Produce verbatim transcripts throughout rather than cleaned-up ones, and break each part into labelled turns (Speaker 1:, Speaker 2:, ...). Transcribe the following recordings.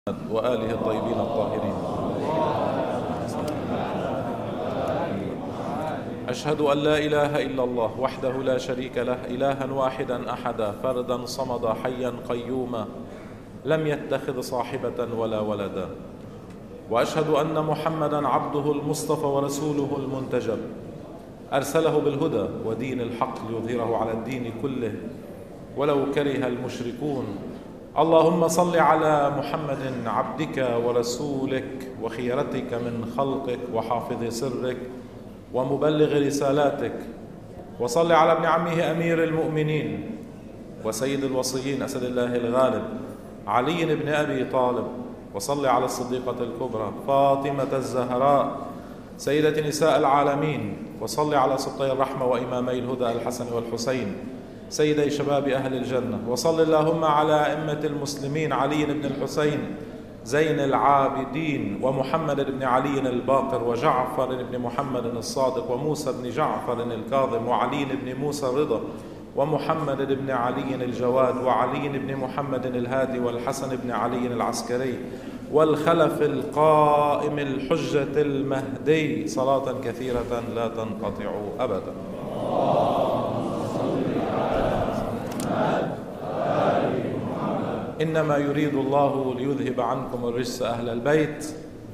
Speaker 1: وآله الطيبين الطاهرين. أشهد أن لا إله إلا الله وحده لا شريك له، إلها واحدا أحدا فردا صمدا حيا قيوما لم يتخذ صاحبة ولا ولدا، وأشهد أن محمدا عبده المصطفى ورسوله المنتجب، أرسله بالهدى ودين الحق ليظهره على الدين كله ولو كره المشركون. اللهم صل على محمد عبدك ورسولك وخيرتك من خلقك وحافظ سرك ومبلغ رسالاتك، وصل على ابن عمه أمير المؤمنين وسيد الوصيين أسد الله الغالب علي بن أبي طالب، وصل على الصديقة الكبرى فاطمة الزهراء سيدة نساء العالمين، وصل على سبطي الرحمة وإمامي الهدى الحسن والحسين سيدي شباب أهل الجنة، وصل اللهم على أئمة المسلمين علي بن الحسين زين العابدين ومحمد بن علي الباقر وجعفر بن محمد الصادق وموسى بن جعفر الكاظم وعلي بن موسى الرضا ومحمد بن علي الجواد وعلي بن محمد الهادي والحسن بن علي العسكري والخلف القائم الحجة المهدي، صلاة كثيرة لا تنقطع أبدا. إنما يريد الله ليذهب عنكم الرجس أهل البيت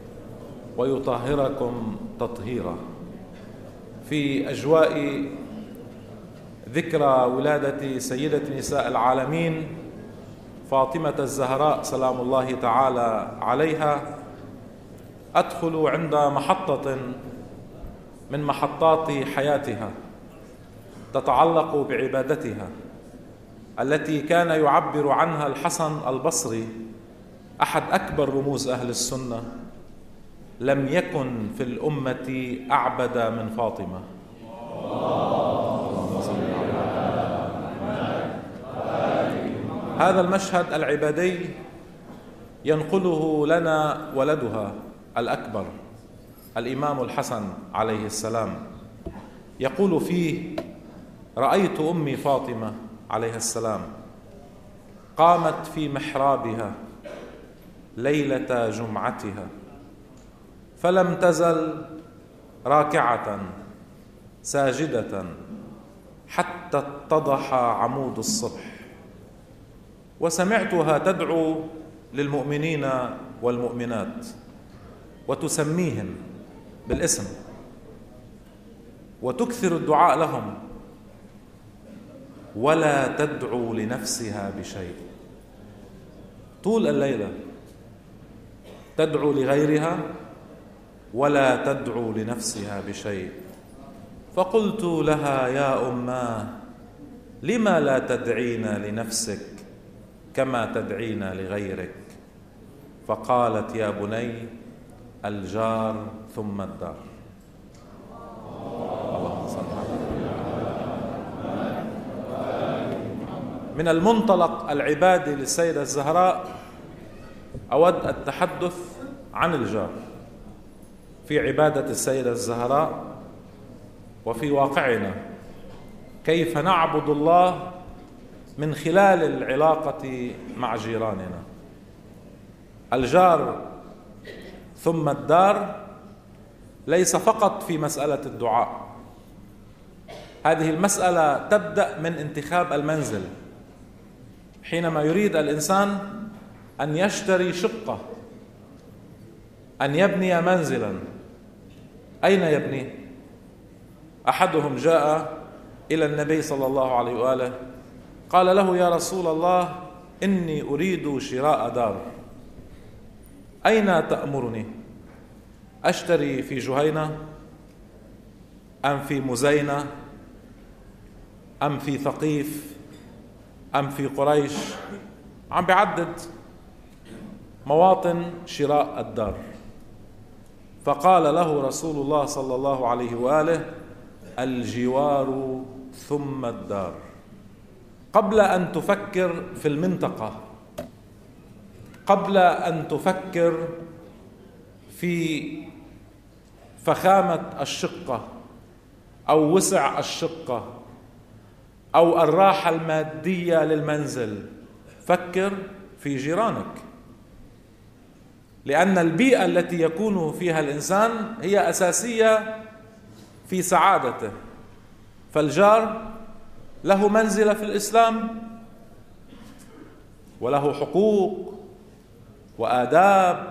Speaker 1: ويطهركم تطهيرا. في أجواء ذكرى ولادة سيدة نساء العالمين فاطمة الزهراء سلام الله تعالى عليها، أدخل عند محطة من محطات حياتها تتعلق بعبادتها التي كان يعبر عنها الحسن البصري أحد أكبر رموز أهل السنة: لم يكن في الأمة أعبد من فاطمة. هذا المشهد العبادي ينقله لنا ولدها الأكبر الإمام الحسن عليه السلام، يقول فيه: رأيت أمي فاطمة عليه السلام قامت في محرابها ليلة جمعتها فلم تزل راكعة ساجدة حتى اتضح عمود الصبح، وسمعتها تدعو للمؤمنين والمؤمنات وتسميهم بالاسم وتكثر الدعاء لهم ولا تدعو لنفسها بشيء. طول الليلة تدعو لغيرها ولا تدعو لنفسها بشيء. فقلت لها: يا أماه، لما لا تدعين لنفسك كما تدعين لغيرك؟ فقالت: يا بني، الجار ثم الدار. من المنطلق العبادي للسيدة الزهراء أود التحدث عن الجار في عبادة السيدة الزهراء وفي واقعنا، كيف نعبد الله من خلال العلاقة مع جيراننا. الجار ثم الدار ليس فقط في مسألة الدعاء، هذه المسألة تبدأ من انتخاب المنزل. حينما يريد الإنسان أن يشتري شقة، أن يبني منزلا، أين يبني؟ أحدهم جاء إلى النبي صلى الله عليه وآله قال له: يا رسول الله، إني أريد شراء دار، أين تأمرني؟ أشتري في جهينة أم في مزينة أم في ثقيف أم في قريش؟ عم بعدد مواطن شراء الدار. فقال له رسول الله صلى الله عليه وآله: الجوار ثم الدار. قبل أن تفكر في المنطقة، قبل أن تفكر في فخامة الشقة أو وسع الشقة أو الراحة المادية للمنزل، فكر في جيرانك. لأن البيئة التي يكون فيها الإنسان هي أساسية في سعادته. فالجار له منزلة في الإسلام وله حقوق وآداب.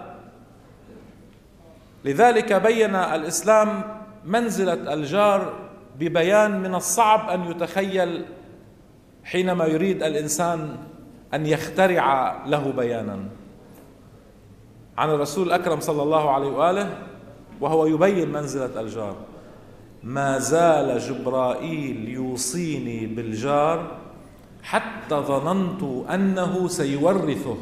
Speaker 1: لذلك بين الإسلام منزلة الجار ببيان من الصعب أن يتخيل حينما يريد الإنسان أن يخترع له بيانا. عن الرسول الأكرم صلى الله عليه وآله وهو يبين منزلة الجار: ما زال جبرائيل يوصيني بالجار حتى ظننت أنه سيورثه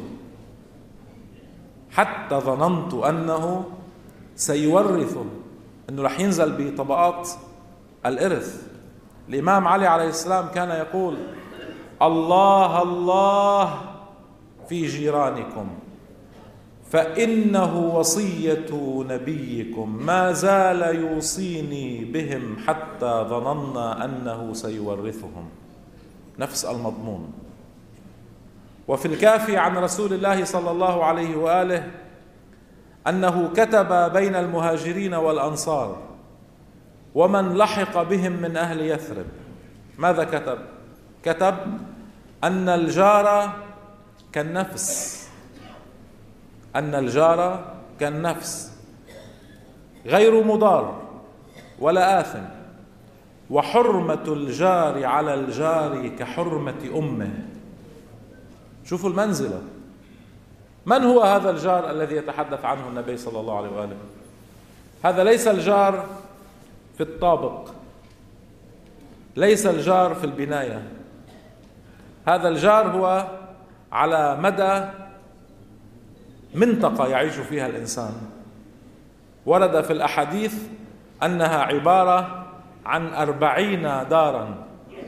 Speaker 1: حتى ظننت أنه سيورثه أنه رح ينزل بطبقات الإرث. الإمام علي عليه السلام كان يقول: الله الله في جيرانكم فإنه وصية نبيكم ما زال يوصيني بهم حتى ظننا أنه سيورثهم. نفس المضمون. وفي الكافي عن رسول الله صلى الله عليه وآله أنه كتب بين المهاجرين والأنصار ومن لحق بهم من أهل يثرب. ماذا كتب؟ كتب أن الجار كالنفس أن الجار كالنفس غير مضار ولا آثم، وحرمة الجار على الجار كحرمة أمه. شوفوا المنزلة. من هو هذا الجار الذي يتحدث عنه النبي صلى الله عليه وآله؟ هذا ليس الجار في الطابق، ليس الجار في البناية. هذا الجار هو على مدى منطقة يعيش فيها الإنسان. ورد في الأحاديث أنها عبارة عن أربعين دارا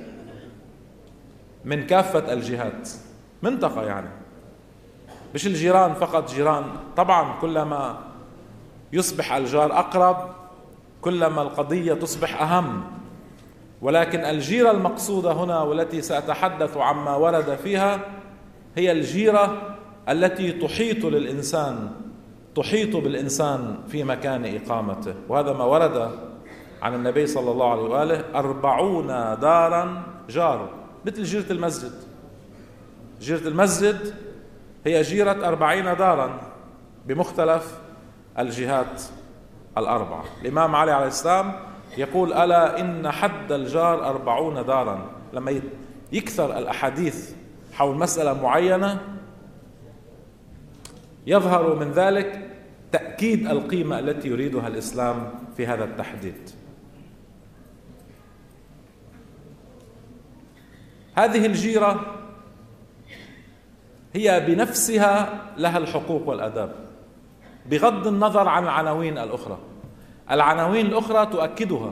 Speaker 1: من كافة الجهات. منطقة يعني مش الجيران فقط جيران. طبعا كلما يصبح الجار أقرب كلما القضية تصبح أهم، ولكن الجيرة المقصودة هنا والتي سأتحدث عما ورد فيها هي الجيرة التي تحيط للإنسان تحيط بالإنسان في مكان إقامته. وهذا ما ورد عن النبي صلى الله عليه وآله: أربعون دارا جار، مثل جيرة المسجد. جيرة المسجد هي جيرة أربعين دارا بمختلف الجهات الأربعة. الإمام علي عليه السلام يقول: ألا إن حد الجار أربعون دارا. لما يكثر الأحاديث حول مسألة معينة يظهر من ذلك تأكيد القيمة التي يريدها الإسلام في هذا التحديد. هذه الجيرة هي بنفسها لها الحقوق والآداب بغض النظر عن العناوين الأخرى. العناوين الأخرى تؤكدها.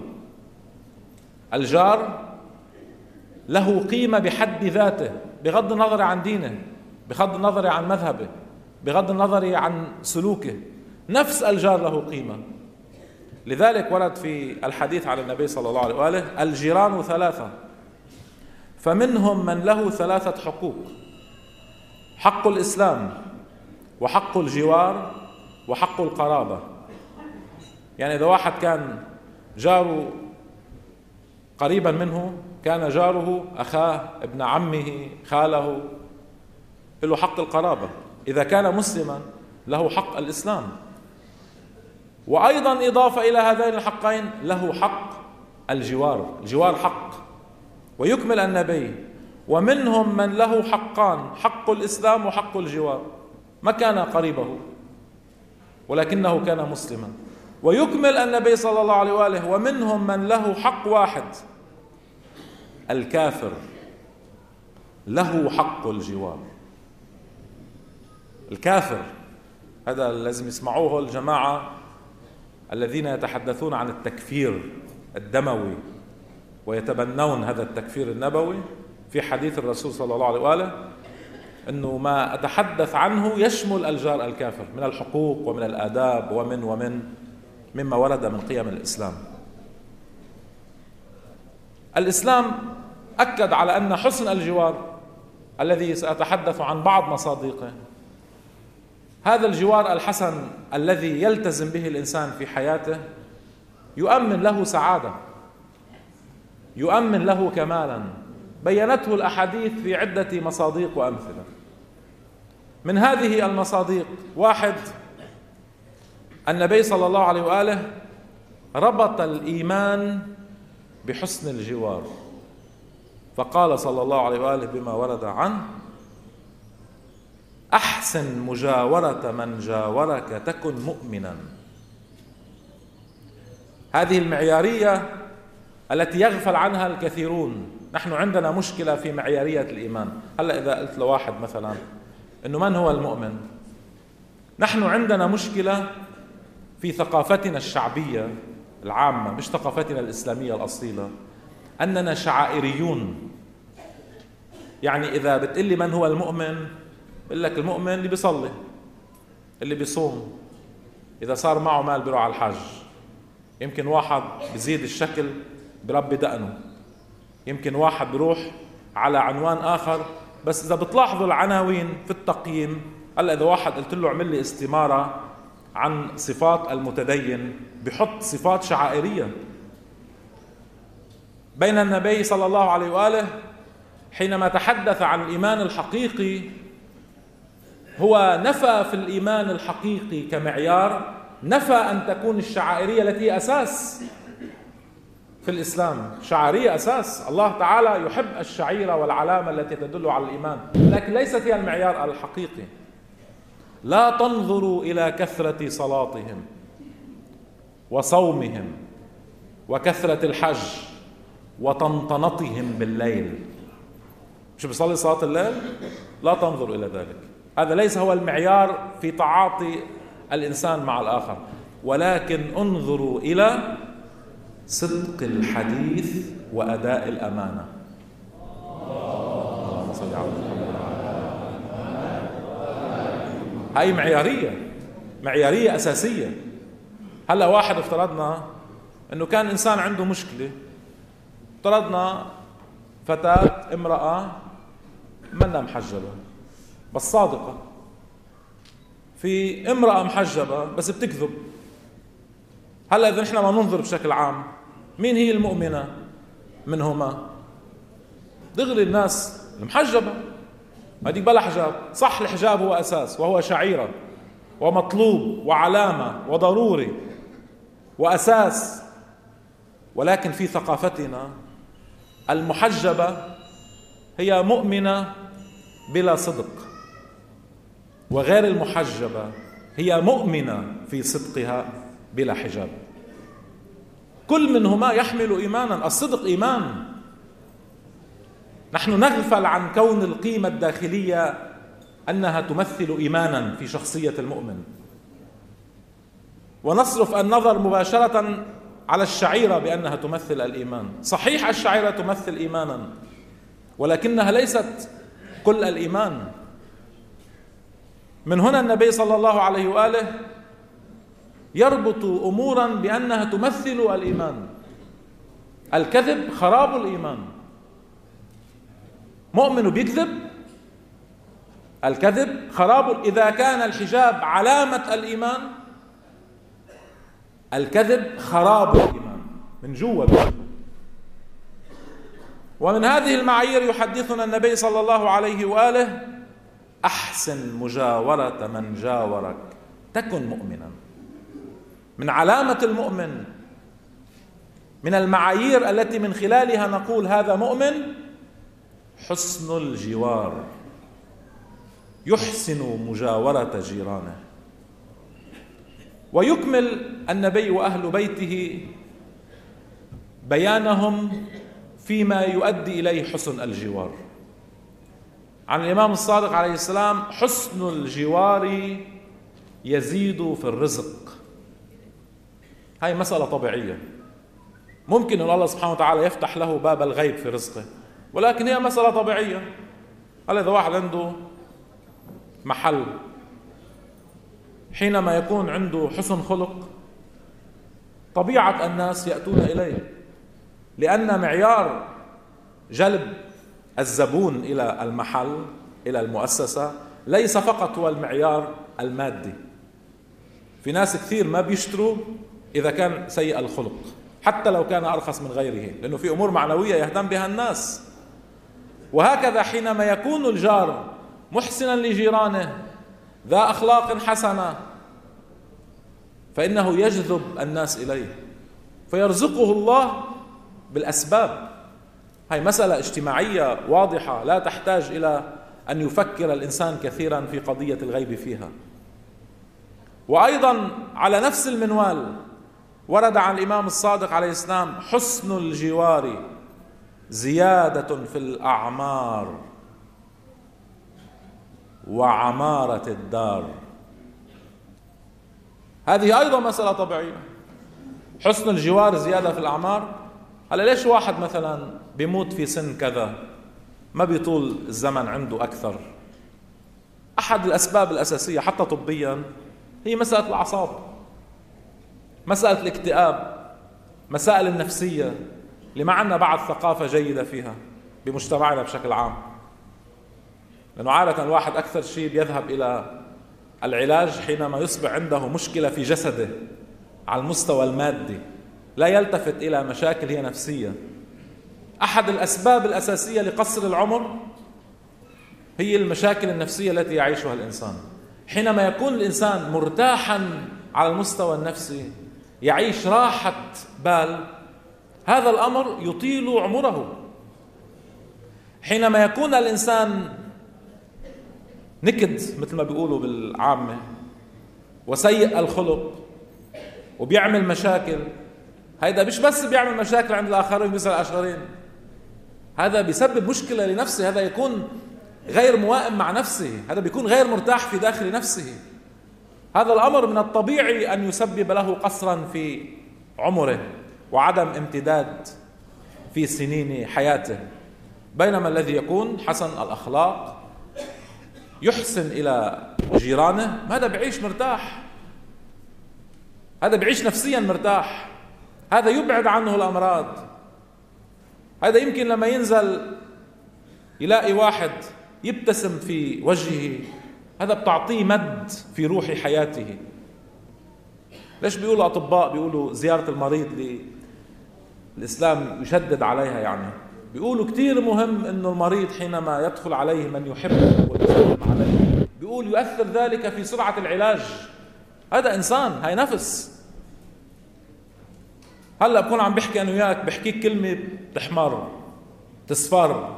Speaker 1: الجار له قيمة بحد ذاته بغض النظر عن دينه، بغض النظر عن مذهبه، بغض النظر عن سلوكه. نفس الجار له قيمة. لذلك ورد في الحديث عن النبي صلى الله عليه وآله: الجيران ثلاثة فمنهم من له ثلاثة حقوق: حق الإسلام وحق الجوار وحق القرابة. يعني إذا واحد كان جاره قريبا منه كان جاره أخاه، ابن عمه، خاله، له حق القرابة. إذا كان مسلما له حق الإسلام، وأيضا إضافة إلى هذين الحقين له حق الجوار. الجوار حق. ويكمل النبي: ومنهم من له حقان: حق الإسلام وحق الجوار. ما كان قريبه ولكنه كان مسلما. ويكمل النبي صلى الله عليه وآله: ومنهم من له حق واحد: الكافر له حق الجوار. الكافر هذا لازم يسمعوه الجماعة الذين يتحدثون عن التكفير الدموي ويتبنون هذا التكفير النبوي. في حديث الرسول صلى الله عليه وآله أنه ما أتحدث عنه يشمل الجار الكافر من الحقوق ومن الآداب ومن ومن مما ورد من قيم الإسلام. الإسلام أكد على أن حسن الجوار الذي سأتحدث عن بعض مصادقه هذا الجوار الحسن الذي يلتزم به الإنسان في حياته يؤمن له سعادة، يؤمن له كمالا، بينته الأحاديث في عدة مصادق وأمثلة. من هذه المصادق: واحد، النبي صلى الله عليه وآله ربط الإيمان بحسن الجوار، فقال صلى الله عليه وآله بما ورد عنه: أحسن مجاورة من جاورك تكن مؤمنا. هذه المعيارية التي يغفل عنها الكثيرون. نحن عندنا مشكلة في معيارية الإيمان. هلأ إذا قلت لواحد مثلا إنه من هو المؤمن، نحن عندنا مشكلة في ثقافتنا الشعبية العامة، مش ثقافتنا الإسلامية الأصيلة، أننا شعائريون. يعني إذا بتقلي من هو المؤمن، بقول لك المؤمن اللي بيصلي، اللي بيصوم، إذا صار معه مال بيروح على الحج. يمكن واحد بزيد الشكل بربي دقنه، يمكن واحد بيروح على عنوان آخر. بس إذا بتلاحظوا العناوين في التقييم، هلا إذا واحد قلت له اعمل لي استمارة عن صفات المتدين بحط صفات شعائرية. بين النبي صلى الله عليه وآله حينما تحدث عن الإيمان الحقيقي هو نفى في الإيمان الحقيقي كمعيار، نفى أن تكون الشعائرية التي هي أساس في الإسلام. شعائرية أساس، الله تعالى يحب الشعيرة والعلامة التي تدل على الإيمان، لكن ليست هي المعيار الحقيقي. لا تنظروا إلى كثرة صلاتهم وصومهم وكثرة الحج وطنطنتهم بالليل. مش بيصلي صلاة الليل؟ لا تنظروا إلى ذلك. هذا ليس هو المعيار في تعاطي الإنسان مع الآخر، ولكن انظروا إلى صدق الحديث وأداء الأمانة. اللهم صل على محمد. هاي معيارية، معيارية أساسية. هلا واحد افترضنا أنه كان إنسان عنده مشكلة، افترضنا فتاة امرأة منا محجبة بس صادقة، في امرأة محجبة بس بتكذب. هلا إذا نحن ما ننظر بشكل عام مين هي المؤمنة منهما؟ دغري الناس المحجبة، هذيك بلا حجاب. صح، الحجاب هو أساس وهو شعيرة ومطلوب وعلامة وضروري وأساس، ولكن في ثقافتنا المحجبة هي مؤمنة بلا صدق، وغير المحجبة هي مؤمنة في صدقها بلا حجاب. كل منهما يحمل إيمانا. الصدق إيمان. نحن نغفل عن كون القيمة الداخلية أنها تمثل إيمانا في شخصية المؤمن، ونصرف النظر مباشرة على الشعيرة بأنها تمثل الإيمان. صحيح الشعيرة تمثل إيمانا، ولكنها ليست كل الإيمان. من هنا النبي صلى الله عليه وآله يربط أمورا بأنها تمثل الإيمان. الكذب خراب الإيمان. مؤمن بيكذب، الكذب خراب. إذا كان الحجاب علامة الإيمان، الكذب خراب الإيمان من جوا. ومن هذه المعايير يحدثنا النبي صلى الله عليه وآله: أحسن مجاورة من جاورك تكن مؤمنا. من علامة المؤمن، من المعايير التي من خلالها نقول هذا مؤمن، حسن الجوار، يحسن مجاورة جيرانه. ويكمل النبي وأهل بيته بيانهم فيما يؤدي إليه حسن الجوار. عن الإمام الصادق عليه السلام: حسن الجوار يزيد في الرزق. هاي مسألة طبيعية، ممكن أن الله سبحانه وتعالى يفتح له باب الغيب في رزقه، ولكن هي مسألة طبيعية. هل إذا واحد عنده محل، حينما يكون عنده حسن خلق طبيعة الناس يأتون إليه، لأن معيار جلب الزبون إلى المحل إلى المؤسسة ليس فقط هو المعيار المادي. في ناس كثير ما بيشتروا إذا كان سيء الخلق حتى لو كان أرخص من غيره، لأنه في أمور معنوية يهتم بها الناس. وهكذا حينما يكون الجار محسنا لجيرانه ذا أخلاق حسنة فإنه يجذب الناس إليه فيرزقه الله بالأسباب. هاي مسألة اجتماعية واضحة لا تحتاج إلى أن يفكر الإنسان كثيرا في قضية الغيب فيها. وأيضا على نفس المنوال ورد عن الإمام الصادق عليه السلام: حسن الجوار زيادة في الأعمار وعمارة الدار. هذه أيضا مسألة طبيعية. حسن الجوار زيادة في الأعمار. هلا ليش واحد مثلا بيموت في سن كذا ما بيطول الزمن عنده أكثر؟ أحد الأسباب الأساسية حتى طبيا هي مسألة الأعصاب، مسألة الاكتئاب، مسائل النفسية اللي ما عندنا بعد ثقافة جيدة فيها بمجتمعنا بشكل عام. لأنه عادة الواحد أكثر شيء بيذهب إلى العلاج حينما يصبح عنده مشكلة في جسده على المستوى المادي، لا يلتفت إلى مشاكل هي نفسية. أحد الأسباب الأساسية لقصر العمر هي المشاكل النفسية التي يعيشها الإنسان. حينما يكون الإنسان مرتاحا على المستوى النفسي يعيش راحة بال، هذا الأمر يطيل عمره. حينما يكون الإنسان نكد مثل ما بيقولوا بالعامة وسيء الخلق وبيعمل مشاكل، هيدا مش بس بيعمل مشاكل عند الآخرين بيسأل الآخرين، هذا بيسبب مشكلة لنفسه. هذا يكون غير موائم مع نفسه، هذا بيكون غير مرتاح في داخل نفسه. هذا الأمر من الطبيعي أن يسبب له قصرا في عمره وعدم امتداد في سنين حياته. بينما الذي يكون حسن الأخلاق يحسن إلى جيرانه هذا بيعيش مرتاح، هذا بيعيش نفسيا مرتاح، هذا يبعد عنه الأمراض. هذا يمكن لما ينزل يلاقي واحد يبتسم في وجهه، هذا بتعطيه مد في روح حياته. ليش بيقولوا أطباء بيقولوا زيارة المريض اللي الإسلام يشدد عليها؟ يعني بيقولوا كتير مهم إنه المريض حينما يدخل عليه من يحبه ويسلم عليه بيقول يؤثر ذلك في سرعة العلاج. هذا إنسان، هاي نفس. هلا بكون عم بحكي أنا وياك بحكيك كلمة تحمر تصفر،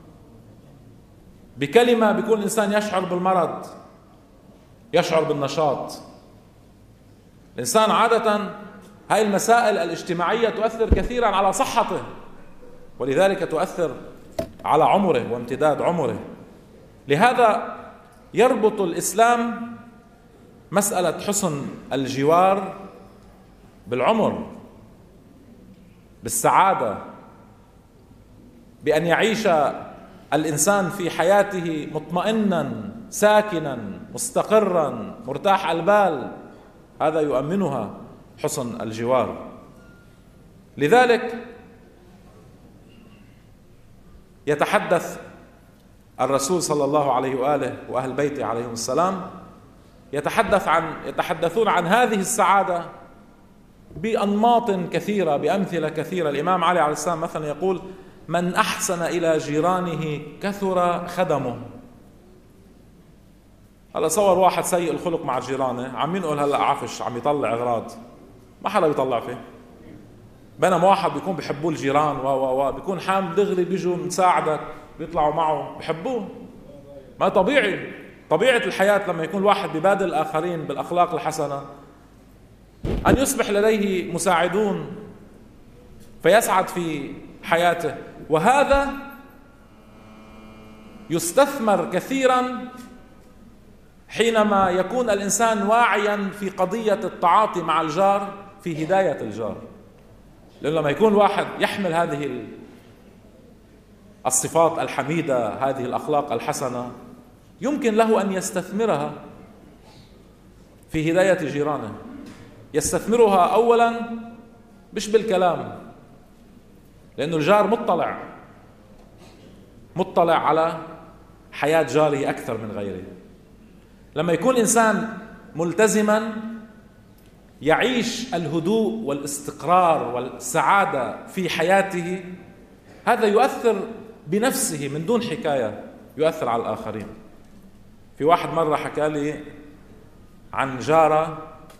Speaker 1: بكلمة بيكون الإنسان يشعر بالمرض يشعر بالنشاط. الإنسان عادة هاي المسائل الاجتماعية تؤثر كثيرا على صحته، ولذلك تؤثر على عمره وامتداد عمره. لهذا يربط الإسلام مسألة حسن الجوار بالعمر، بالسعادة، بأن يعيش الإنسان في حياته مطمئنا ساكنا مستقرا مرتاح البال، هذا يؤمنها حسن الجوار. لذلك يتحدث الرسول صلى الله عليه وآله وأهل بيته عليهم السلام يتحدث عن يتحدثون عن هذه السعادة بأنماط كثيرة بأمثلة كثيرة. الإمام علي عليه السلام مثلا يقول: من أحسن إلى جيرانه كثر خدمه. هلا صور واحد سيء الخلق مع جيرانه عم ينقل هلا عفش عم يطلع أغراض، ما حدا بيطلع فيه. بينما واحد بيكون بيحبوه الجيران و و و بيكون حامل دغري بيجوا مساعدك بيطلعوا معه بيحبوه. ما طبيعي، طبيعة الحياة لما يكون الواحد بيبادل الآخرين بالأخلاق الحسنة أن يصبح لديه مساعدون فيسعد في حياته. وهذا يستثمر كثيرا حينما يكون الإنسان واعيا في قضية التعاطي مع الجار في هداية الجار. لأنه لما يكون واحد يحمل هذه الصفات الحميدة هذه الأخلاق الحسنة يمكن له أن يستثمرها في هداية جيرانه. يستثمرها أولا مش بالكلام، لأنه الجار مطلع مطلع على حياة جاره أكثر من غيره. لما يكون إنسان ملتزما يعيش الهدوء والاستقرار والسعادة في حياته، هذا يؤثر بنفسه من دون حكاية، يؤثر على الآخرين. في واحد مرة حكى لي عن جارة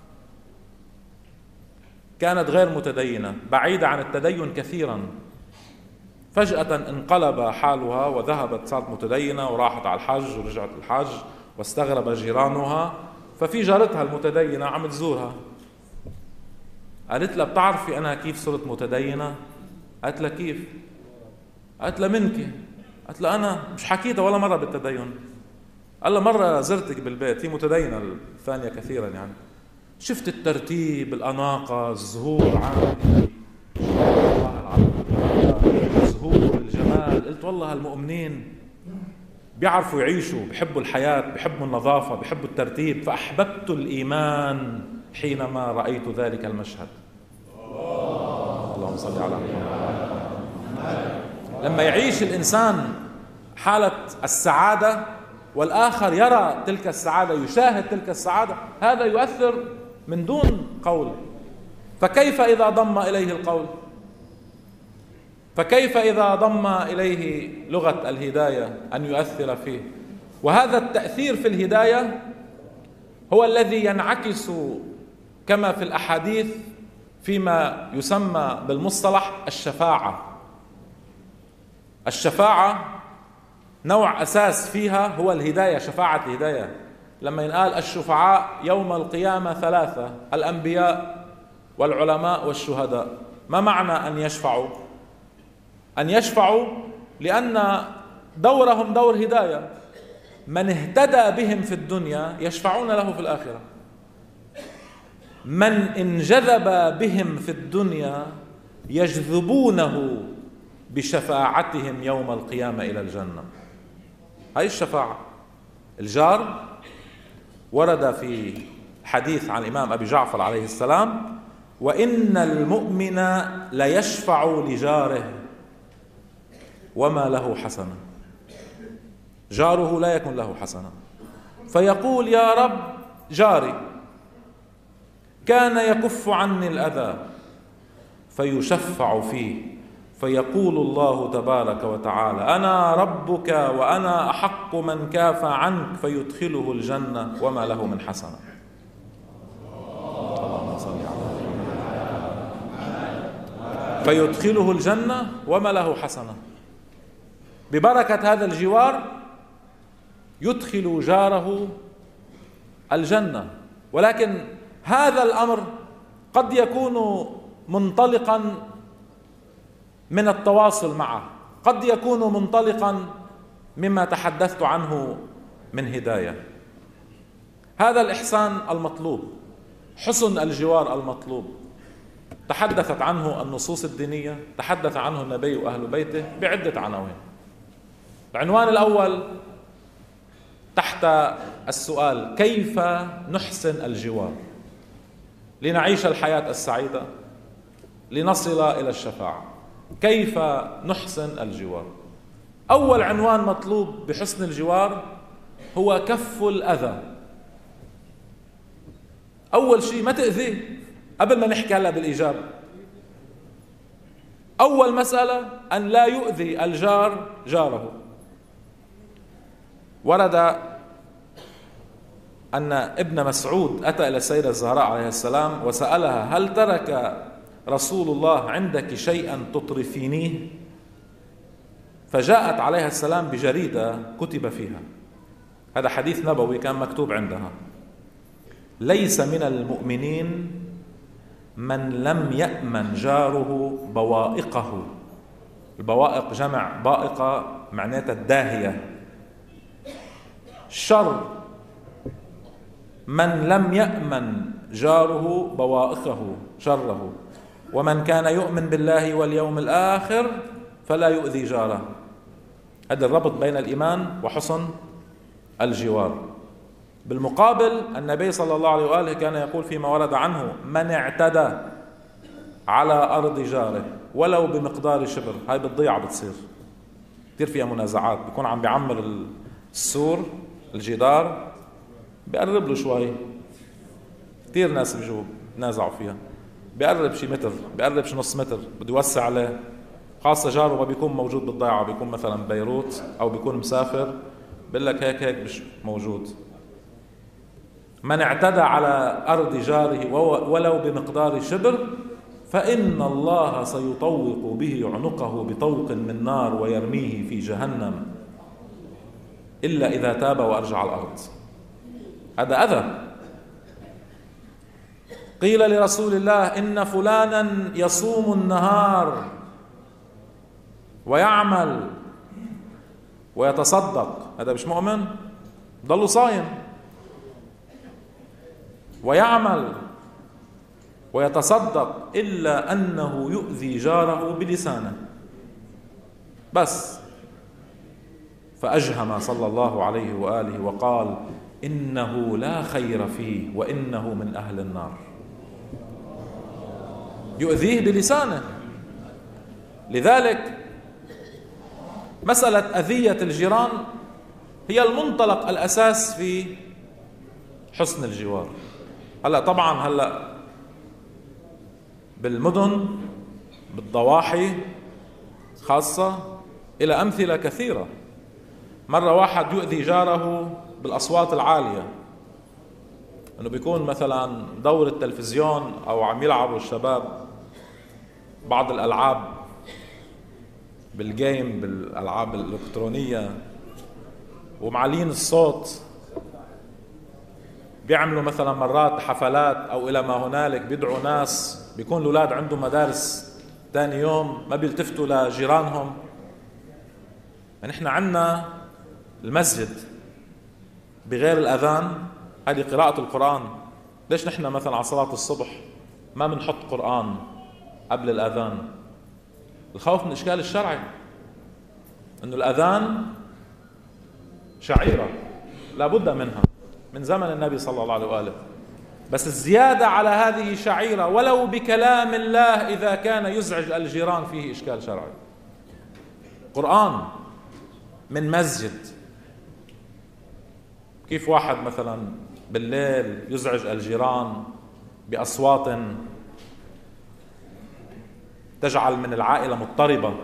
Speaker 1: كانت غير متدينة، بعيدة عن التدين كثيرا، فجأة انقلب حالها وذهبت صارت متدينة وراحت على الحج ورجعت الحج، واستغرب جيرانها. ففي جارتها المتدينة عم تزورها، قالت لها بتعرفي أنا كيف صرت متدينة؟ قالت لها كيف؟ قالت لها منك؟ قالت لها أنا مش حكيتها ولا مرة بالتدين. قال لها مرة زرتك بالبيت، هي متدينة الثانية كثيرا يعني، شفت الترتيب، الأناقة، الزهور، عامل الزهور، الجمال، قلت والله هالمؤمنين بيعرفوا يعيشوا، بيحبوا الحياة، بيحبوا النظافة، بيحبوا الترتيب. فأحببت الإيمان حينما رأيت ذلك المشهد. اللهم صل على محمد. لما يعيش الإنسان حالة السعادة والآخر يرى تلك السعادة، يشاهد تلك السعادة، هذا يؤثر من دون قول. فكيف إذا ضم إليه القول؟ فكيف إذا ضم إليه لغة الهداية أن يؤثر فيه؟ وهذا التأثير في الهداية هو الذي ينعكس كما في الأحاديث فيما يسمى بالمصطلح الشفاعة. الشفاعة نوع أساس فيها هو الهداية، شفاعة الهداية. لما ينقال الشفعاء يوم القيامة ثلاثة: الأنبياء والعلماء والشهداء. ما معنى أن يشفعوا؟ أن يشفعوا لأن دورهم دور هداية، من اهتدى بهم في الدنيا يشفعون له في الآخرة، من انجذب بهم في الدنيا يجذبونه بشفاعتهم يوم القيامة إلى الجنة. هاي الشفاعة. الجار ورد في حديث عن الإمام أبي جعفر عليه السلام: وإن المؤمن ليشفع لجاره وما له حسنة. جاره لا يكون له حسنة، فيقول: يا رب جاري كان يكف عني الأذى، فيشفع فيه، فيقول الله تبارك وتعالى: أنا ربك وأنا أحق من كاف عنك، فيدخله الجنة وما له من حسنة. اللهم صل على محمد. فيدخله الجنة وما له حسنة. ببركة هذا الجوار يدخل جاره الجنة. ولكن هذا الأمر قد يكون منطلقا من التواصل معه، قد يكون منطلقا مما تحدثت عنه من هداية. هذا الإحسان المطلوب، حسن الجوار المطلوب، تحدثت عنه النصوص الدينية، تحدث عنه النبي وأهل بيته بعدة عناوين. العنوان الأول تحت السؤال: كيف نحسن الجوار لنعيش الحياة السعيدة، لنصل إلى الشفاعة؟ كيف نحسن الجوار؟ أول عنوان مطلوب بحسن الجوار هو كف الأذى. أول شيء ما تأذيه قبل ما نحكي هلا بالإيجاب. أول مسألة أن لا يؤذي الجار جاره. ورد أن ابن مسعود أتى إلى السيدة الزهراء عليه السلام وسألها: هل ترك رسول الله عندك شيئا تطرفينيه؟ فجاءت عليها السلام بجريدة كتب فيها، هذا حديث نبوي كان مكتوب عندها: ليس من المؤمنين من لم يأمن جاره بوائقه. البوائق جمع بائقة معناتها الداهية. شر من لم يأمن جاره بوائقه شره، ومن كان يؤمن بالله واليوم الآخر فلا يؤذي جاره. هذا الربط بين الإيمان وحسن الجوار. بالمقابل النبي صلى الله عليه وآله كان يقول فيما ورد عنه: من اعتدى على أرض جاره ولو بمقدار شبر. هاي بالضيعة بتصير كثير فيها منازعات، بيكون عم بيعمر السور الجدار بيقرب له شوي، كثير ناس بيجوا نازعوا فيها، بيقرب شي متر، بيقرب شي نص متر، بده يوسع عليه، خاصة جاره ما بيكون موجود بالضيعة، بيكون مثلا بيروت أو بيكون مسافر، بيقول لك هيك هيك مش موجود. من اعتدى على أرض جاره ولو بمقدار شبر فإن الله سيطوق به عنقه بطوق من نار ويرميه في جهنم إلا إذا تاب وأرجع الأرض. هذا أذى. قيل لرسول الله إن فلانا يصوم النهار ويعمل ويتصدق، هذا مش مؤمن؟ ضله صايم ويعمل ويتصدق إلا أنه يؤذي جاره بلسانه بس. فأجهم صلى الله عليه وآله وقال إنه لا خير فيه وإنه من أهل النار. يؤذيه بلسانه. لذلك مسألة أذية الجيران هي المنطلق الأساس في حسن الجوار. هلأ طبعا هلأ بالمدن بالضواحي خاصة إلى أمثلة كثيرة. مرة واحد يؤذي جاره بالأصوات العالية، أنه بيكون مثلا دور التلفزيون أو عم يلعبوا الشباب بعض الألعاب بالجيم بالألعاب الإلكترونية ومعلين الصوت، بيعملوا مثلا مرات حفلات أو إلى ما هنالك، بيدعوا ناس، بيكون الأولاد عندهم مدارس تاني يوم ما بيلتفتوا لجيرانهم. نحن عنا المسجد بغير الأذان، هذه قراءة القرآن. ليش نحن مثلا على صلاة الصبح ما بنحط قرآن قبل الأذان؟ الخوف من الإشكال الشرعي، أنه الأذان شعيرة لا بد منها من زمن النبي صلى الله عليه وآله، بس الزيادة على هذه شعيرة ولو بكلام الله إذا كان يزعج الجيران فيه إشكال شرعي. قرآن من مسجد، كيف واحد مثلا بالليل يزعج الجيران بأصوات تجعل من العائلة مضطربة؟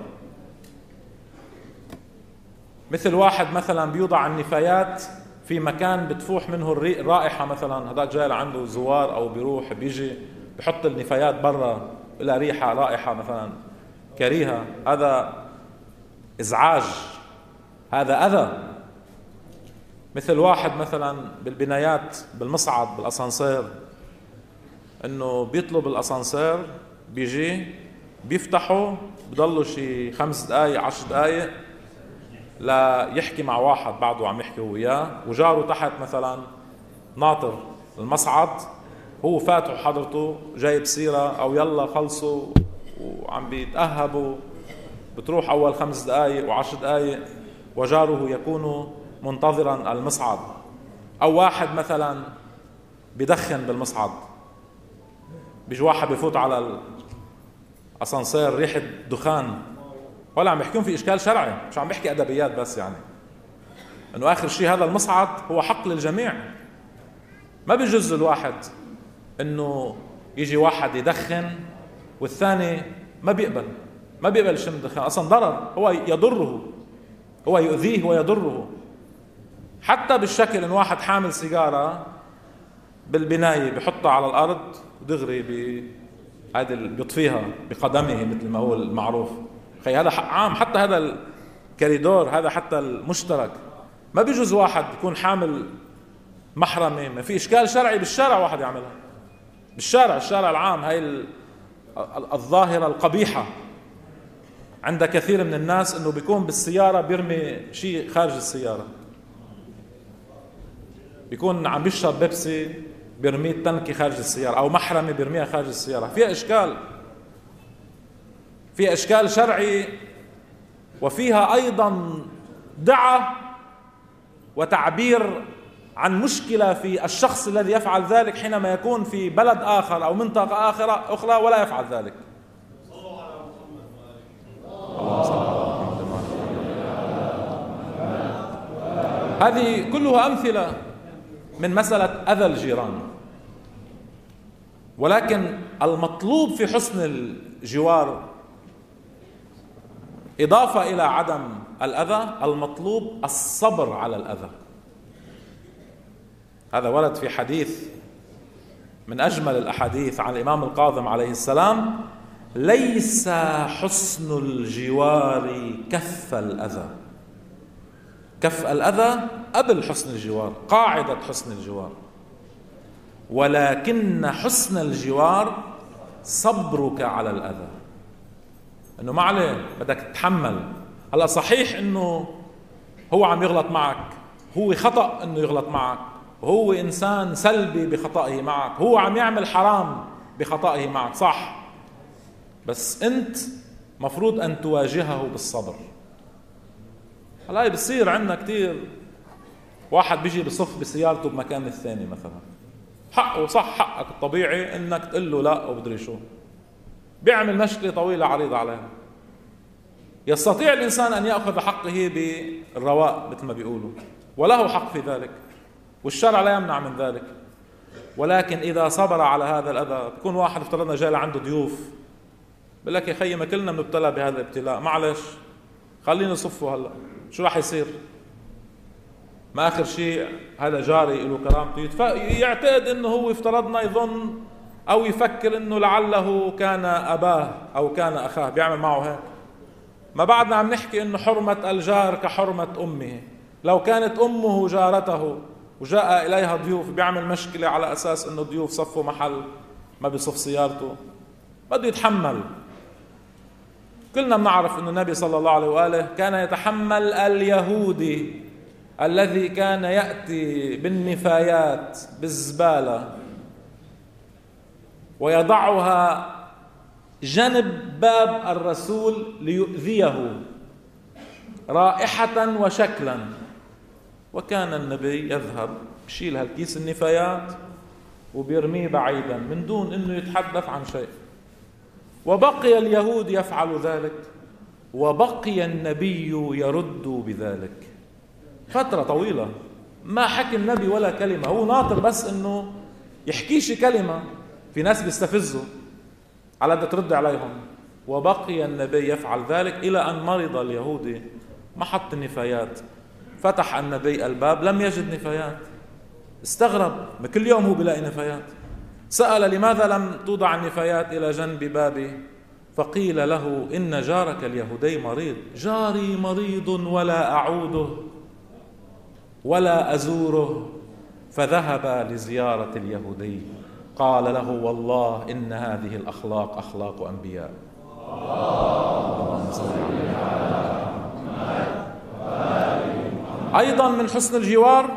Speaker 1: مثل واحد مثلا بيوضع النفايات في مكان بتفوح منه الرائحة، مثلا هذاك جاي عنده زوار أو بيروح بيجي بحط النفايات برا إلى ريحة رائحة مثلا كريهة، هذا إزعاج، هذا أذى. مثل واحد مثلا بالبنايات بالمصعد بالأسانسير، إنه بيطلب الأسانسير بيجي بيفتحوا بضلوا شي خمس دقايق عشر دقايق لا يحكي مع واحد بعده عم يحكي وياه، وجاره تحت مثلا ناطر المصعد، هو فاتح حضرته جايب سيرة أو يلا خلصوا وعم بيتأهبوا، بتروح أول خمس دقايق وعشر دقايق وجاره يكون منتظرا المصعد. أو واحد مثلا بدخن بالمصعد، بيجي واحد بيفوت على الأسانسير ريحة دخان، ولا عم يحكون في إشكال شرعي، مش عم بيحكي أدبيات بس، يعني إنه آخر شيء هذا المصعد هو حق للجميع. ما بيجوز الواحد إنه يجي واحد يدخن والثاني ما بيقبل ما بيقبل شم الدخان، أصلا ضرر، هو يضره، هو يؤذيه ويضره. حتى بالشكل إن واحد حامل سيجارة بالبناية بيحطها على الأرض ودغري هذا بيطفيها بقدمه مثل ما هو المعروف. خي هذا حق عام، حتى هذا الكريدور هذا حتى المشترك ما بيجوز واحد يكون حامل محرمة، ما في إشكال شرعي بالشارع واحد يعملها بالشارع، الشارع العام. هاي الظاهرة القبيحة عند كثير من الناس، إنه بيكون بالسيارة بيرمي شيء خارج السيارة، بيكون عم بيشرب بيبسي بيرمي التنكي خارج السيارة، أو محرمة بيرميها خارج السيارة، فيها إشكال، فيها إشكال شرعي، وفيها أيضا دعوة وتعبير عن مشكلة في الشخص الذي يفعل ذلك حينما يكون في بلد آخر أو منطقة آخر أخرى ولا يفعل ذلك. هذه كلها أمثلة من مسألة أذى الجيران، ولكن المطلوب في حسن الجوار إضافة إلى عدم الأذى، المطلوب الصبر على الأذى. هذا ورد في حديث من أجمل الأحاديث عن الإمام الكاظم عليه السلام: ليس حسن الجوار كف الأذى. كف الأذى قبل حسن الجوار، قاعدة حسن الجوار، ولكن حسن الجوار صبرك على الأذى. إنه ما عليه، بدك تتحمل. هلا صحيح إنه هو عم يغلط معك، هو خطأ إنه يغلط معك، هو إنسان سلبي بخطئه معك، هو عم يعمل حرام بخطئه معك، صح، بس أنت مفروض أن تواجهه بالصبر. هلا بصير عندنا كتير واحد بيجي بصف بسيارته بمكان الثاني مثلا، حقه صح، حقك الطبيعي انك تقول له لا وبدري شو، بيعمل مشكلة طويلة عريضة عليها. يستطيع الإنسان أن يأخذ حقه بالرواء مثل ما بيقولوا، وله حق في ذلك، والشرع لا يمنع من ذلك. ولكن إذا صبر على هذا الأذى، تكون واحد افترضنا جاي عنده ضيوف، بقول لك يا خيي ما كلنا بنبتلى بهذا الابتلاء، معلش خلينا نصفه هلا، شو راح يصير؟ ما آخر شيء هذا جاري له كرامته، يعتقد انه هو افترضنا يظن او يفكر انه لعله كان اباه او كان اخاه، بيعمل معه هيك. ما بعدنا عم نحكي انه حرمة الجار كحرمة امه. لو كانت امه جارته وجاء اليها ضيوف، بيعمل مشكلة على اساس انه ضيوف صفوا محل ما بيصف سيارته، بده يتحمل. كلنا بنعرف انه النبي صلى الله عليه وآله كان يتحمل اليهودي الذي كان يأتي بالنفايات بالزبالة ويضعها جنب باب الرسول ليؤذيه رائحة وشكلا، وكان النبي يذهب بشيل هالكيس النفايات وبيرميه بعيدا من دون انه يتحدث عن شيء. وبقي اليهود يفعل ذلك، وبقي النبي يرد بذلك فترة طويلة، ما حكي النبي ولا كلمة، هو ناطر بس انه يحكيش كلمة. في ناس بيستفزوا على أن ترد عليهم، وبقي النبي يفعل ذلك إلى أن مرض اليهودي، ما حط النفايات. فتح النبي الباب لم يجد نفايات، استغرب، ما كل يوم هو بلاقي نفايات. سأل لماذا لم توضع النفايات إلى جنب بابي؟ فقيل له إن جارك اليهودي مريض. جاري مريض ولا أعوده ولا أزوره. فذهب لزيارة اليهودي، قال له والله إن هذه الأخلاق أخلاق أنبياء. أيضا من حسن الجوار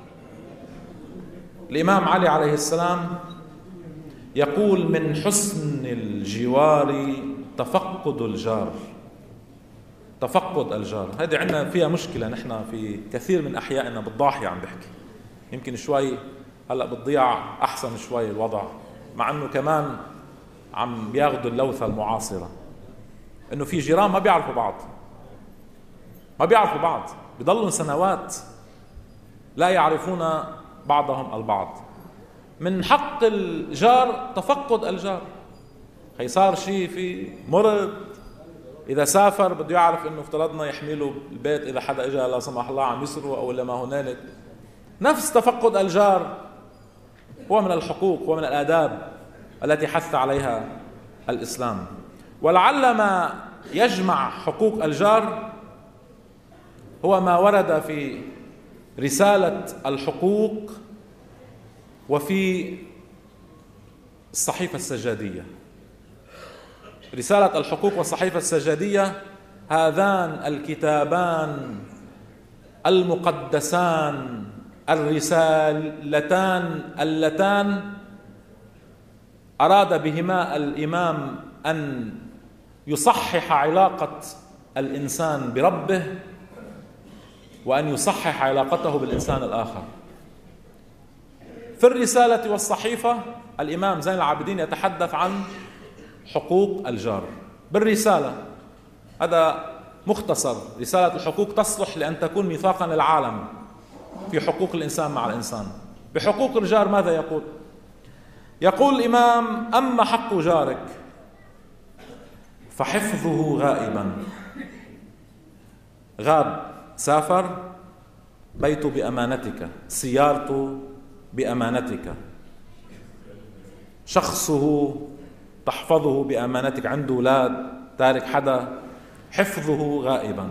Speaker 1: الإمام علي عليه السلام يقول من حسن الجوار تفقد الجار. تفقد الجار هذه عندنا فيها مشكلة، نحن في كثير من أحيائنا بالضاحية عم بحكي، يمكن شوي هلأ بالضياع أحسن شوي الوضع، مع أنه كمان عم بياخذوا اللوثة المعاصرة، أنه في جيران ما بيعرفوا بعض، ما بيعرفوا بعض، بيضلوا سنوات لا يعرفون بعضهم البعض. من حق الجار تفقد الجار. هي صار شيء في مرض، إذا سافر بده يعرف إنه افترضنا يحمله البيت إذا حدا إجا لا سمح الله عم يسروا أو ما هنالك. نفس تفقد الجار هو من الحقوق ومن الآداب التي حث عليها الإسلام. ولعل ما يجمع حقوق الجار هو ما ورد في رسالة الحقوق وفي الصحيفة السجادية. رسالة الحقوق والصحيفة السجادية هذان الكتابان المقدسان، الرسالتان اللتان أراد بهما الإمام أن يصحح علاقة الإنسان بربه وأن يصحح علاقته بالإنسان الآخر. في الرسالة والصحيفة الإمام زين العابدين يتحدث عن حقوق الجار. بالرسالة هذا مختصر، رسالة الحقوق تصلح لأن تكون ميثاقا للعالم في حقوق الإنسان مع الإنسان. بحقوق الجار ماذا يقول؟ يقول الإمام: أما حق جارك فحفظه غائبا. غاب، سافر، بيته بأمانتك، سيارته بأمانتك، شخصه تحفظه بأمانتك، عنده أولاد، تارك حدا، حفظه غائبا.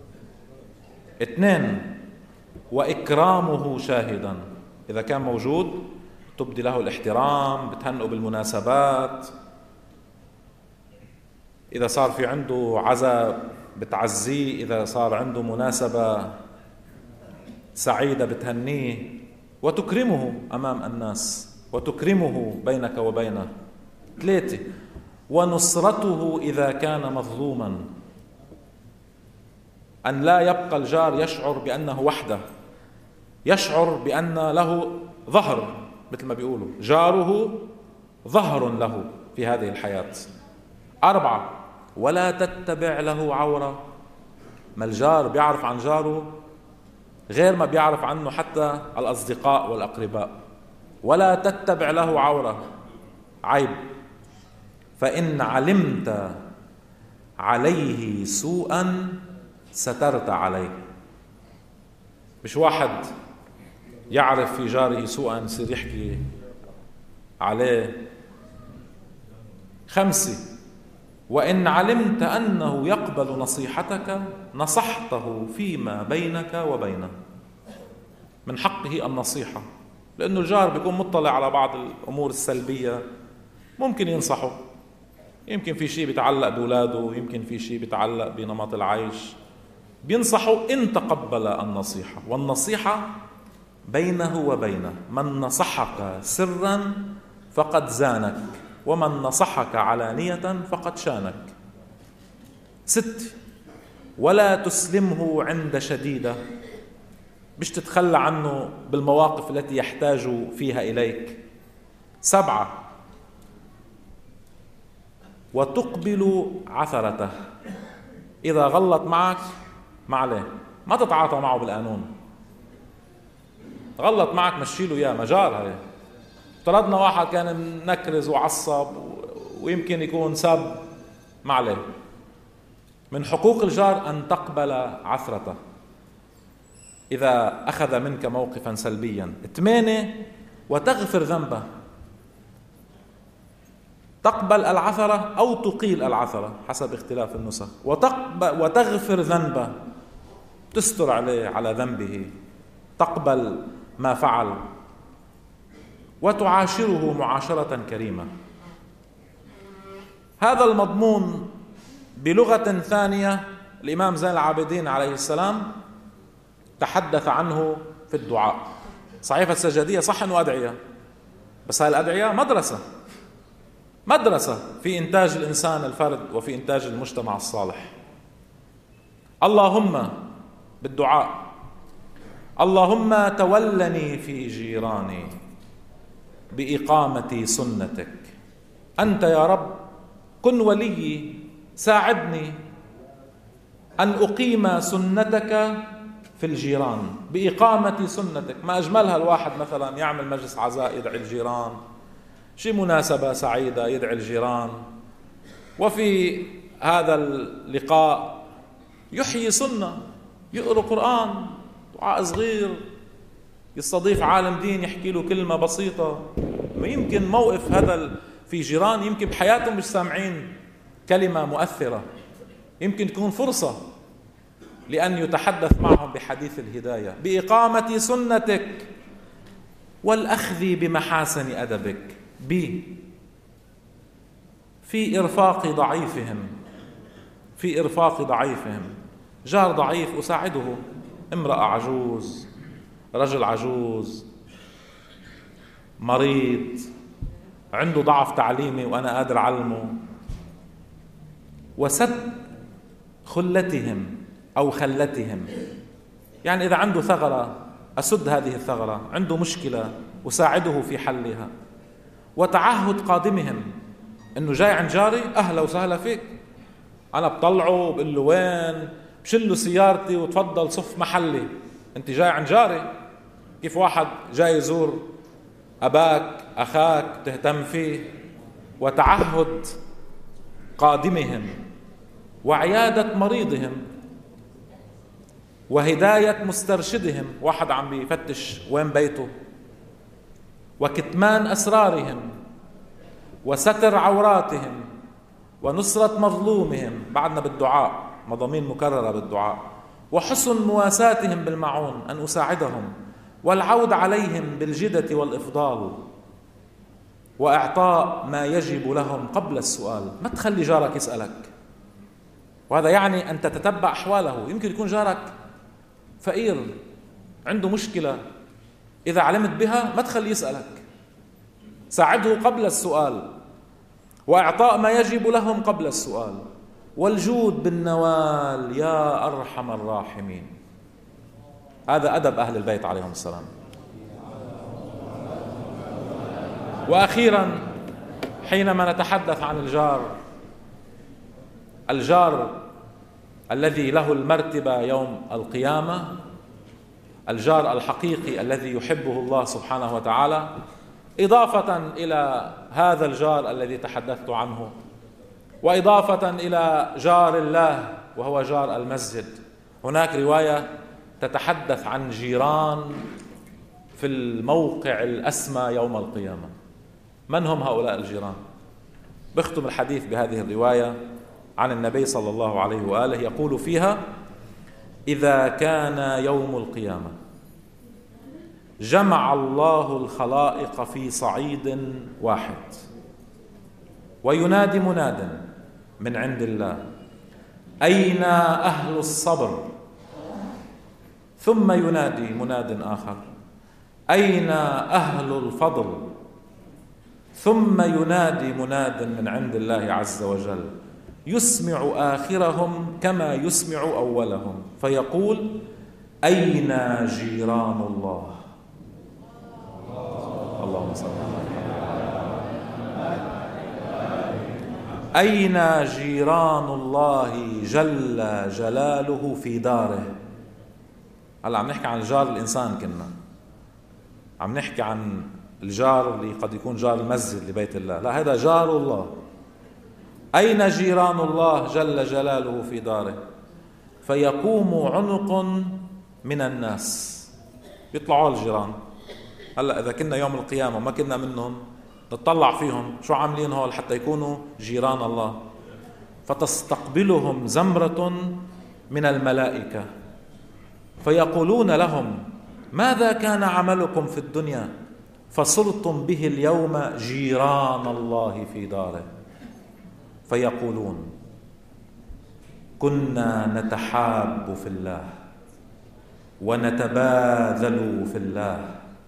Speaker 1: اثنين: وإكرامه شاهدا. إذا كان موجود تبدي له الاحترام، بتهنئه بالمناسبات، إذا صار في عنده عزاء بتعزيه، إذا صار عنده مناسبة سعيدة بتهنيه، وتكرمه أمام الناس، وتكرمه بينك وبينه. ثلاثة: ونصرته إذا كان مظلوما. أن لا يبقى الجار يشعر بأنه وحده، يشعر بأن له ظهر، مثل ما بيقولوا جاره ظهر له في هذه الحياة. أربعة: ولا تتبع له عورة. ما الجار بيعرف عن جاره غير ما بيعرف عنه حتى الأصدقاء والأقرباء. ولا تتبع له عورة، عيب. فإن علمت عليه سوءا سترت عليه. مش واحد يعرف في جاره سوءا يصير يحكي عليه. خمسة: وإن علمت أنه يقبل نصيحتك نصحته فيما بينك وبينه. من حقه النصيحة، لأنه الجار بيكون مطلع على بعض الأمور السلبية، ممكن ينصحه، يمكن في شيء بيتعلق بأولاده، يمكن في شيء بيتعلق بنمط العيش، بينصحه إن تقبل النصيحة. والنصيحة بينه وبينه. من نصحك سرا فقد زانك، ومن نصحك علانية فقد شانك. ست: ولا تسلمه عند شديدة. مش تتخلى عنه بالمواقف التي يحتاج فيها إليك. سبعة: وتقبل عثرته. إذا غلط معك ما عليه، ما تتعاطى معه بالقانون. غلط معك مشيله يا مجار. هاي افترضنا واحد كان منكرز وعصب ويمكن يكون سب، ما عليه. من حقوق الجار أن تقبل عثرته إذا أخذ منك موقفا سلبيا. ثمانية: وتغفر ذنبه. تقبل العثرة أو تقيل العثرة حسب اختلاف النسخ. وتقبل وتغفر ذنبه، تستر عليه على ذنبه، تقبل ما فعل، وتعاشره معاشرة كريمة. هذا المضمون بلغة ثانية الإمام زين العابدين عليه السلام تحدث عنه في الدعاء. صحيفة السجادية صح أنه أدعية، بس هاي الأدعية مدرسة مدرسة في إنتاج الإنسان الفرد وفي إنتاج المجتمع الصالح. اللهم بالدعاء: اللهم تولني في جيراني بإقامة سنتك. أنت يا رب كن ولي، ساعدني أن أقيم سنتك في الجيران، بإقامة سنتك. ما أجملها الواحد مثلا يعمل مجلس عزاء يدعي الجيران، شيء مناسبة سعيدة يدعي الجيران، وفي هذا اللقاء يحيي سنة، يقرأ قرآن، دعاء صغير، يستضيف عالم دين يحكي له كلمة بسيطة. يمكن موقف هذا في جيران يمكن بحياتهم مش سامعين كلمة مؤثرة، يمكن تكون فرصة لأن يتحدث معهم بحديث الهداية. بإقامة سنتك والأخذ بمحاسن أدبك، بي في إرفاق ضعيفهم، في إرفاق ضعيفهم. جار ضعيف أساعده، امرأة عجوز، رجل عجوز، مريض، عنده ضعف تعليمي وأنا قادر أعلمه. وسد خلتهم أو خلتهم، يعني إذا عنده ثغرة أسد هذه الثغرة، عنده مشكلة أساعده في حلها. وتعهد قادمهم، إنه جاي عند جاري أهلا وسهلا فيك، أنا بطلعه بقول له وين، بشله سيارتي وتفضل صف محلي، أنت جاي عند جاري. كيف واحد جاي يزور أباك أخاك تهتم فيه، وتعهد قادمهم وعيادة مريضهم وهداية مسترشدهم، واحد عم بيفتش وين بيته، وكتمان أسرارهم وستر عوراتهم ونصرة مظلومهم، بعدنا بالدعاء مضامين مكررة بالدعاء، وحسن مواساتهم بالمعون أن أساعدهم، والعود عليهم بالجدة والإفضال، وإعطاء ما يجب لهم قبل السؤال. ما تخلي جارك يسألك، وهذا يعني أن تتتبع أحواله. يمكن يكون جارك فقير عنده مشكلة، إذا علمت بها ما تخلي يسألك، ساعده قبل السؤال، وإعطاء ما يجب لهم قبل السؤال، والجود بالنوال يا أرحم الراحمين. هذا أدب أهل البيت عليهم السلام. وأخيرا، حينما نتحدث عن الجار، الجار الذي له المرتبة يوم القيامة، الجار الحقيقي الذي يحبه الله سبحانه وتعالى، إضافة إلى هذا الجار الذي تحدثت عنه، وإضافة إلى جار الله وهو جار المسجد، هناك رواية تتحدث عن جيران في الموقع الأسمى يوم القيامة. من هم هؤلاء الجيران؟ بختم الحديث بهذه الرواية عن النبي صلى الله عليه وآله، يقول فيها: إذا كان يوم القيامة جمع الله الخلائق في صعيد واحد، وينادي مناد من عند الله: أين أهل الصبر؟ ثم ينادي مناد آخر: أين أهل الفضل؟ ثم ينادي مناد من عند الله عز وجل يسمع آخرهم كما يسمع أولهم، فيقول: أين جيران الله؟ اللهم صل على أين جيران الله جل جلاله في داره؟ هلا عم نحكي عن الجار الإنسان، كنا عم نحكي عن الجار اللي قد يكون جار المسجد لبيت الله، لا، هذا جار الله. أين جيران الله جل جلاله في داره؟ فيقوم عنق من الناس، يطلعوا الجيران. هلا إذا كنا يوم القيامة ما كنا منهم، نطلع فيهم شو عاملين هول حتى يكونوا جيران الله. فتستقبلهم زمرة من الملائكة فيقولون لهم: ماذا كان عملكم في الدنيا فصرتم به اليوم جيران الله في داره؟ فيقولون: كنا نتحاب في الله ونتباذل في الله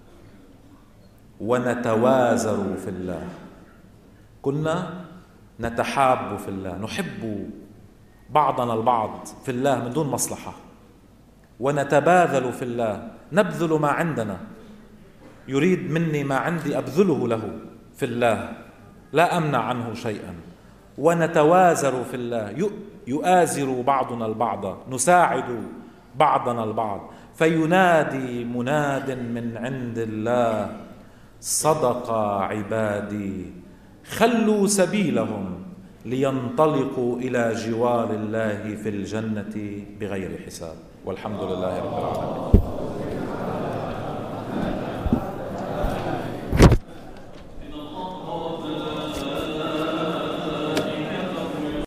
Speaker 1: ونتوازر في الله. كنا نتحاب في الله، نحب بعضنا البعض في الله من دون مصلحة، ونتباذل في الله، نبذل ما عندنا، يريد مني ما عندي أبذله له في الله، لا أمنع عنه شيئا. ونتوازر في الله، يؤازر بعضنا البعض، نساعد بعضنا البعض. فينادي مناد من عند الله: صدق عبادي، خلوا سبيلهم لينطلقوا إلى جوار الله في الجنة بغير حساب. والحمد لله رب العالمين.